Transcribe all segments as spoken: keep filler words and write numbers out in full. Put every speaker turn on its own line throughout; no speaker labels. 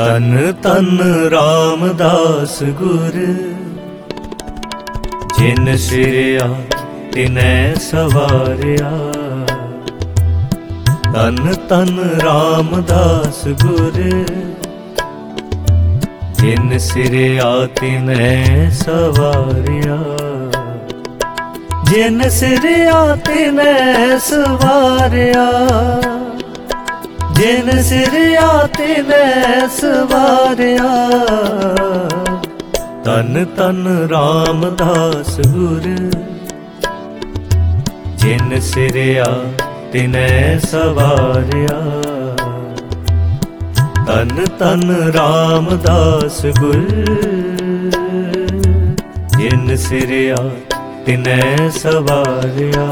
ਤਨ ਤਨ ਰਾਮਦਾਸ ਗੁਰ, ਜਿਨ ਸਿਰਿਆ ਤਿਨੈ ਸਵਾਰਿਆ। ਤਨ ਤਨ ਰਾਮਦਾਸ ਗੁਰ, ਜਿਨ ਸਿਰਿਆ ਤਿਨੈ ਸਵਾਰਿਆ। ਜਿਨ ਸਿਰਿਆ ਤਿਨੈ ਸਵਾਰਿਆ, ਜਿਨ ਸਿਰਿਆ ਤਿਨੈ ਸਵਾਰਿਆ। ਤਨ ਤਨ ਰਾਮਦਾਸ ਗੁਰ, ਜਿਨ ਸਿਰਿਆ ਤਿਨੈ ਸਵਾਰਿਆ। ਤਨ ਤਨ ਰਾਮਦਾਸ ਗੁਰ, ਜਿਨ ਸਿਰਿਆ ਤਿਨੈ ਸਵਾਰਿਆ।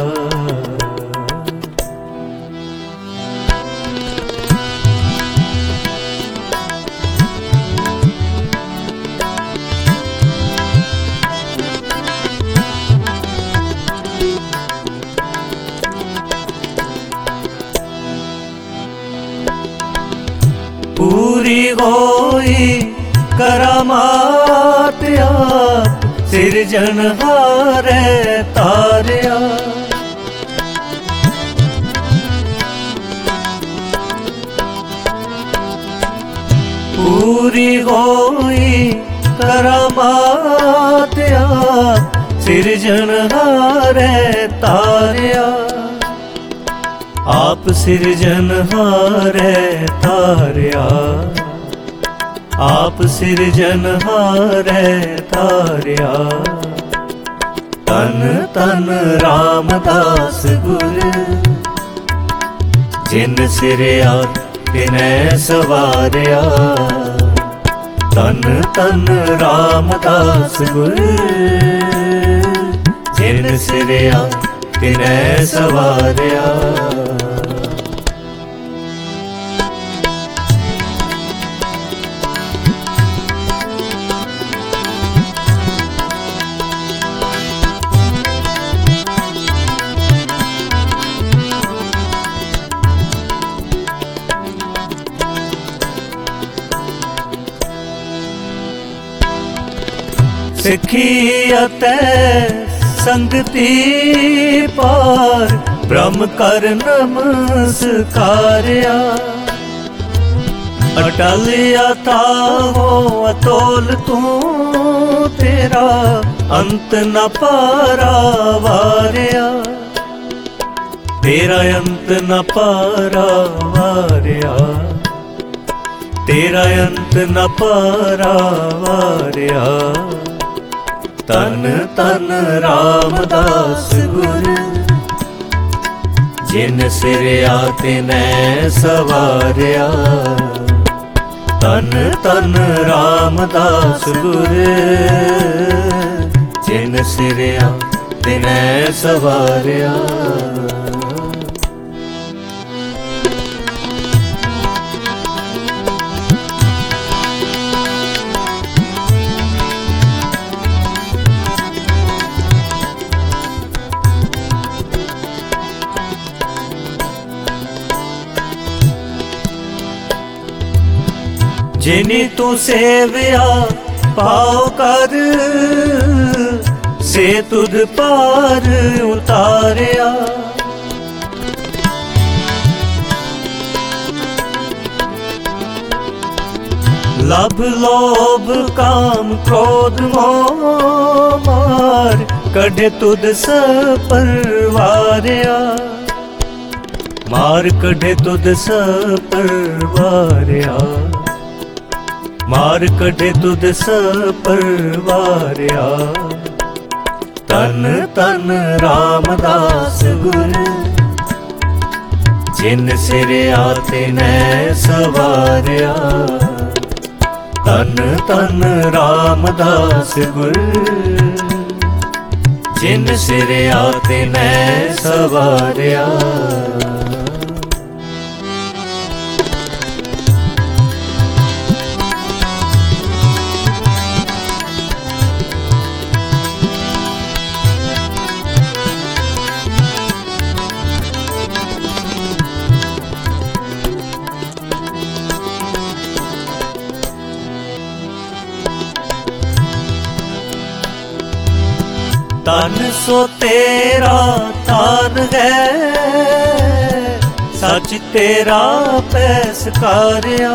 ਪੂਰੀ ਹੋਈ ਕਰਾਮਾਤ ਆਪ ਸਿਰਜਣਹਾਰੈ ਤਾਰਿਆ। ਪੂਰੀ ਹੋਈ ਕਰਾਮਾਤ ਆਪ ਸਿਰਜਣਹਾਰੈ ਤਾਰਿਆ। ਆਪ ਸਿਰਜਣਹਾਰੈ ਤਾਰਿਆ, ਆਪ ਸਿਰਜਣਹਾਰੈ ਤਾਰਿਆ। ਤਨ ਤਨ ਰਾਮਦਾਸ ਗੁਰ, ਜਿਨ ਸਿਰਿਆ ਤਿਨੈ ਸਵਾਰਿਆ। ਤਨ ਤਨ ਰਾਮਦਾਸ ਗੁਰ, ਜਿਨ ਸਿਰਿਆ ਤਿਨੈ ਸਵਾਰਿਆ। ਸਿੱਖੀ ਅਤੇ ਸੰਗਤੀ ਪਾਰ, ਬ੍ਰਹਮ ਕਰ ਨਮਸਕਾਰਿਆ। ਅਟਲ ਅਥਾਹੋ ਅਤੋਲ ਤੂੰ, ਤੇਰਾ ਅੰਤ ਨ ਪਾਰਾਵਾਰਿਆ। ਤੇਰਾ ਅੰਤ ਨ ਪਾਰਾਵਾਰਿਆ, ਤੇਰਾ ਅੰਤ ਨ ਪਾਰਾਵਾਰਿਆ। ਤਨ ਤਨ ਰਾਮਦਾਸ ਗੁਰ, ਜਿਨ ਸਿਰਿਆ ਤਿਨੈ ਸਵਾਰਿਆ। ਤਨ ਤਨ ਰਾਮਦਾਸ ਗੁਰ, ਜਿਨ ਸਿਰਿਆ ਤਿਨੈ ਸਵਾਰਿਆ। ਜਿਨੀ ਤੂੰ ਸੇਵਿਆ ਪਾਉ ਕਰ, ਸੇ ਤੁਧ ਪਾਰ ਉਤਾਰਿਆ। ਲਭ ਲੋਭ ਕਾਮ ਕ੍ਰੋਧ ਮੋਹ ਮਾਰ, ਕੱਢੇ ਤੁਧ ਸਪਰਵਾਰਿਆ। ਮਾਰ ਕੱਢੇ ਤੁਧ ਸਪਰਵਾਰਿਆ, ਮਾਰ ਕੱਢੇ ਤੁਧ ਸਪਰਵਾਰਿਆ। ਤਨ ਤਨ ਰਾਮਦਾਸ ਗੁਰ, ਜਿਨ ਸਿਰਿਆ ਤਿਨੈ ਸਵਾਰਿਆ। ਤਨ ਤਨ ਰਾਮਦਾਸ ਗੁਰ, ਜਿਨ ਸਿਰਿਆ ਤਿਨੈ ਸਵਾਰਿਆ। ਤਨ ਸੋ ਤੇਰਾ ਤਾਨ ਹੈ, ਸੱਚ ਤੇਰਾ ਪੈਸਕਾਰਿਆ।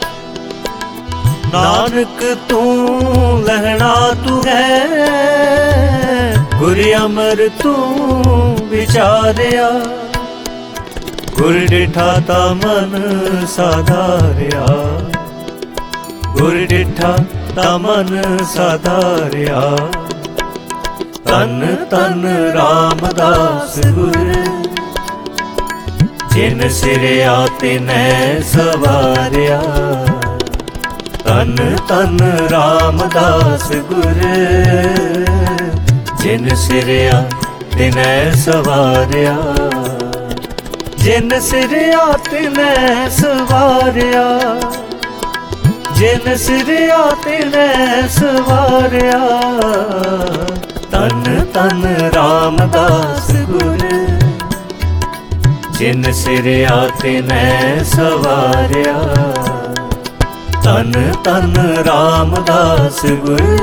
ਨਾਨਕ ਤੂੰ ਲਹਿਣਾ ਤੂੰ ਹੈ, ਗੁਰ ਅਮਰ ਤੂੰ ਵਿਚਾਰਿਆ। ਗੁਰ ਡਿਠਾ ਤਾ ਮਨ ਸਾਧਾਰਿਆ, ਗੁਰ ਡਿਠਾ ਤਾ ਮਨ ਸਾਧਾਰਿਆ। ਤਨ ਤਨ ਰਾਮਦਾਸ ਗੁਰ, ਜਿਨ ਸਿਰਿਆ ਤਿਨੈ ਸਵਾਰਿਆ। ਤਨ ਤਨ ਰਾਮਦਾਸ ਗੁਰ, ਜਿਨ ਸਿਰਿਆ ਤਿਨੈ ਸਵਾਰਿਆ। ਜਿਨ ਸਿਰਿਆ ਤਿਨੈ ਸਵਾਰਿਆ, ਜਿਨ ਸਿਰਿਆ ਤਿਨੈ ਸਵਾਰਿਆ। ਤਨ ਤਨ ਰਾਮਦਾਸ ਗੁਰ, ਜਿਨ ਸਿਰਿਆ ਤਿਨੈ ਸਵਾਰਿਆ। ਤਨ ਤਨ ਰਾਮਦਾਸ ਗੁਰ,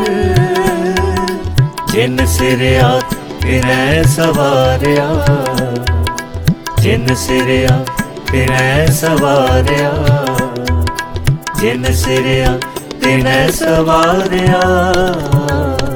ਜਿਨ ਸਿਰਿਆ ਤਿਨੈ ਸਵਾਰਿਆ। ਜਿਨ ਸਿਰਿਆ ਤਿਨੈ ਸਵਾਰਿਆ, ਜਿਨ ਸਿਰਿਆ ਤਿਨੈ ਸਵਾਰਿਆ।